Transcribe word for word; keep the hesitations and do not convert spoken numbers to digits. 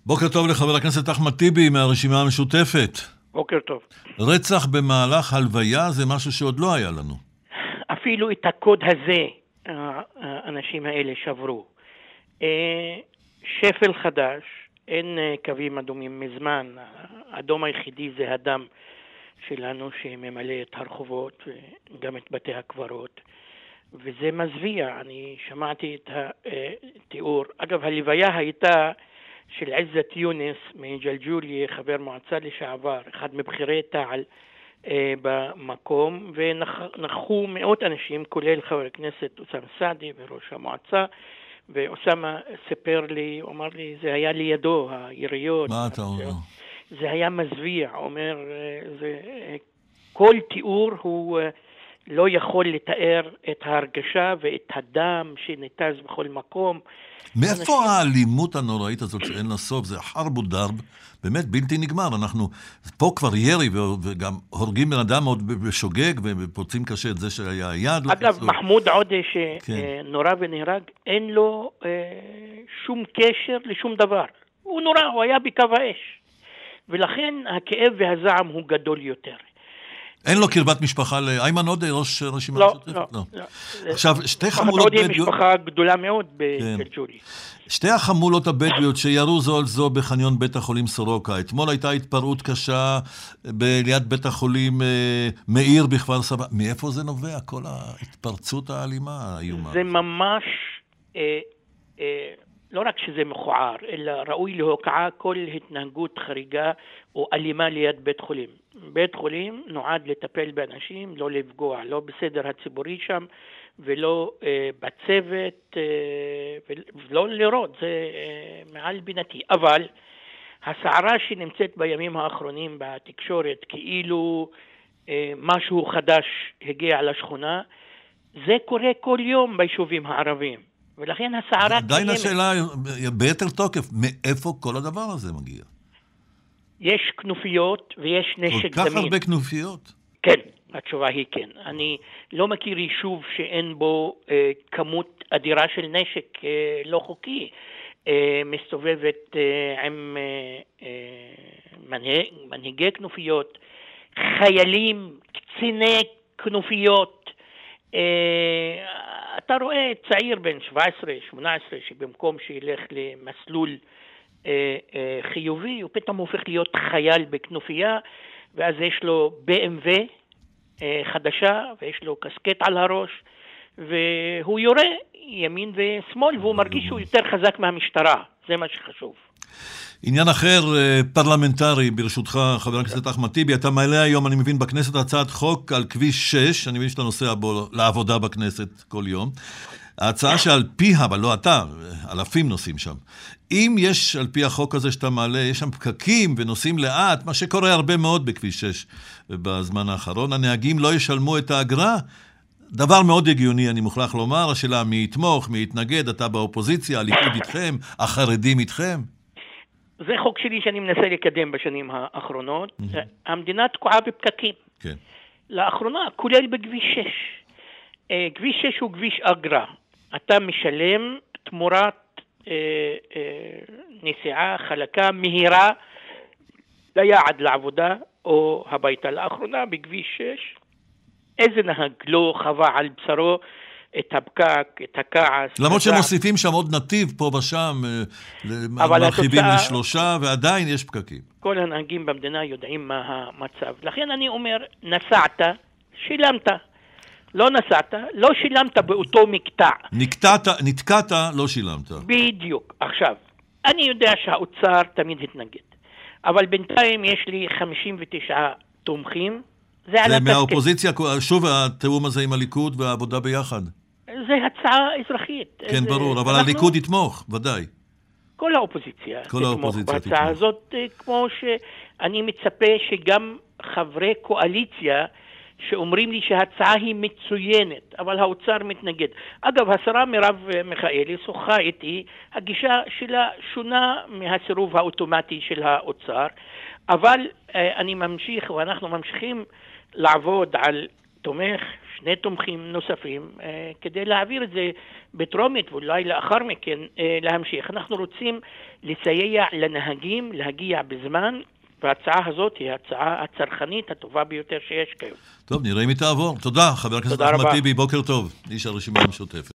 בוקר טוב לחבר הכנסת אחמד טיבי מהרשימה המשותפת. בוקר טוב. רצח במהלך הלוויה זה משהו שעוד לא היה לנו. אפילו את הקוד הזה האנשים האלה שברו. שפל חדש, אין קווים אדומים מזמן. האדום היחידי זה הדם שלנו שממלא את הרחובות וגם את בתי הקברות. וזה מזוויע. אני שמעתי את התיאור. אגב, הלוויה הייתה של עזת יונס מג'לג'וליה, חבר מועצה לשעבר, אחד מבחירי תע"ל אה, במקום, ונכחו מאות אנשים, כולל חבר הכנסת אוסאמה סעדי וראש המועצה, ואוסאמה ספר לי, הוא אמר לי, זה היה לידו, היריות. מה אתה אומר? זה היה מזוויע, אומר, זה, כל תיאור הוא לא יכול לתאר את ההרגשה ואת הדם שניתז בכל מקום. מאיפה אנשים... האלימות הנוראית הזאת שאין לה סוף? זה חרב ודרב, באמת בלתי נגמר. אנחנו פה כבר ירי וגם הורגים בן אדם עוד בשוגג ופוצעים קשה את זה שהיה יד. אגב, לחיסור. מחמוד עודה שנורא כן. ונהרג, אין לו אה, שום קשר לשום דבר. הוא נורא, הוא היה בקו האש. ולכן הכאב והזעם הוא גדול יותר. אין לו קרבת משפחה לאיימן עודה, ראש רשימה לא, משותפת? לא, לא. לא. עכשיו, שתי חמולות בדואיות... היא משפחה גדולה מאוד בג'לג'וליה. שתי החמולות הבדואיות שירו זו על זו בחניון בית החולים סורוקה. אתמול הייתה התפרעות קשה ליד בית החולים מאיר בכפר סבא. מאיפה זה נובע, כל ההתפרצות האלימה האיומה? זה ממש... אה, אה, לא רק שזה מכוער, אלא ראוי להוקעה כל התנהגות חריגה או אלימה ליד בית חולים. בית חולים נועד לטפל באנשים, לא לפגוע, לא בסדר הציבורי שם, ולא אה, בצוות, אה, ולא לראות, זה אה, מעל בינתי. אבל הסערה שנמצאת בימים האחרונים בתקשורת, כאילו אה, משהו חדש הגיע לשכונה, זה קורה כל יום ביישובים הערביים. ולכן הסערה... עדיין השאלה ביתר תוקף, מאיפה כל הדבר הזה מגיע? יש כנופיות ויש נשק זמין. כל כך הרבה כנופיות? כן, התשובה היא כן. אני לא מכיר יישוב שאין בו אה, כמות אדירה של נשק אה, לא חוקי. אה, מסתובבת אה, עם אה, אה, מנהיג, מנהיגי כנופיות, חיילים, קציני כנופיות, אה, אתה רואה צעיר בן שבע עשרה שמונה עשרה שבמקום שילך למסלול אה, אה, חיובי, הוא פתאום הופך להיות חייל בכנופיה, ואז יש לו בי אם דאבליו אה, חדשה, ויש לו קסקט על הראש, והוא יורה ימין ושמאל, והוא מרגיש שהוא יותר חזק מהמשטרה. זה מה שחשוב. עניין אחר, פרלמנטרי, ברשותך, חבר הכנסת אחמד טיבי, אתה מעלה היום, אני מבין, בכנסת הצעת חוק על כביש שש, אני מבין שאתה נוסע בו לעבודה בכנסת כל יום. ההצעה שעל פיה, אבל לא אתה, אלפים נוסעים שם. אם יש על פי החוק הזה שאתה מעלה, יש שם פקקים ונוסעים לאט, מה שקורה הרבה מאוד בכביש שש בזמן האחרון, הנהגים לא ישלמו את האגרה, דבר מאוד הגיוני, אני מוכרח לומר, השאלה מי יתמוך, מי יתנגד, אתה באופוזיציה, הליכוד איתכם, החרדים איתכם. זה חוק שלי שאני מנסה לקדם בשנים האחרונות. Mm-hmm. המדינה תקועה בפקקים. כן. לאחרונה, כולל בכביש שש. אה, כביש שש הוא כביש אגרה. אתה משלם תמורת אה, אה, נסיעה חלקה מהירה ליעד לעבודה או הביתה. לאחרונה בכביש שש, איזה נהג לא חווה על בשרו את הפקק, את הכעס. למרות שמוסיפים שם עוד נתיב פה ושם, מרחיבים לשלושה, ועדיין יש פקקים. כל הנהגים במדינה יודעים מה המצב. לכן אני אומר, נסעת, שילמת. לא נסעת, לא שילמת באותו מקטע. נקטעת, נתקעת, לא שילמת. בדיוק. עכשיו, אני יודע שהאוצר תמיד התנגד. אבל בינתיים יש לי חמישים ותשעה תומכים. זה, זה מהאופוזיציה, שוב התאום הזה עם הליכוד והעבודה ביחד. זה הצעה אזרחית. כן, זה, ברור, אבל אנחנו... הליכוד יתמוך, ודאי. כל האופוזיציה כל תתמוך האופוזיציה בהצעה תתמוך. הזאת, כמו שאני מצפה שגם חברי קואליציה שאומרים לי שההצעה היא מצוינת, אבל האוצר מתנגד. אגב, השרה מרב מיכאלי שוחחה איתי, הגישה שלה שונה מהסירוב האוטומטי של האוצר, אבל אני ממשיך ואנחנו ממשיכים לעבוד על תומך, שני תומכים נוספים, אה, כדי להעביר את זה בטרומית, ואולי לאחר מכן אה, להמשיך. אנחנו רוצים לסייע לנהגים להגיע בזמן, וההצעה הזאת היא ההצעה הצרכנית הטובה ביותר שיש כיום. טוב, נראה אם היא תעבור. תודה, חבר הכנסת אחמד טיבי, בוקר טוב, איש הרשימה המשותפת.